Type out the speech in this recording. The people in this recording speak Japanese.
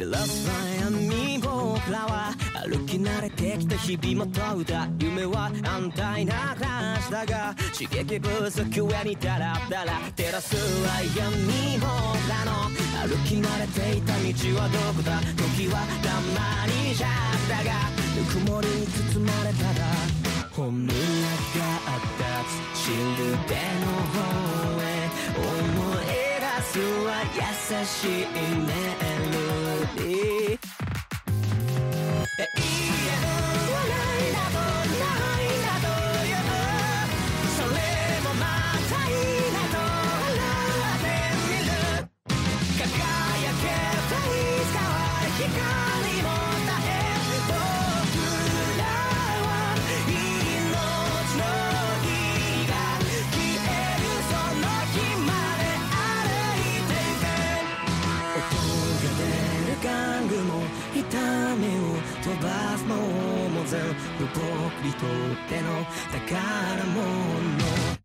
The last time 僕らは歩き慣れてきた日々も問うた夢は安泰な暮らしだが刺激不足上にダラダラ照らすは闇僕らの歩き慣れていた道はどこだ時はたまにじゃったがぬくもりに包まれたらほんのりがあった土る手の方へ思い出すは優しいメロディー永遠はないなどないなど言うそれもまたいいなと笑ってみる輝けたいつかは光も絶え僕らは命の火が消えるその日まで歩いていけ音が出る玩具も痛みを飛ばすのも全部僕にとっての宝物